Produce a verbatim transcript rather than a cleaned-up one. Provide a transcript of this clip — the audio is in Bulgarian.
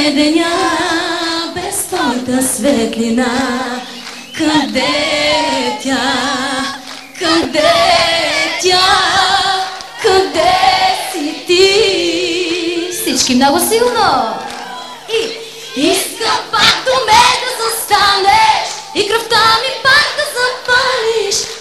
е деня без твоята светлина? Къде е тя? Къде е тя? Къде си ти? Всички много силно! И искам пак до мен да застанеш и кръвта ми пак да запалиш.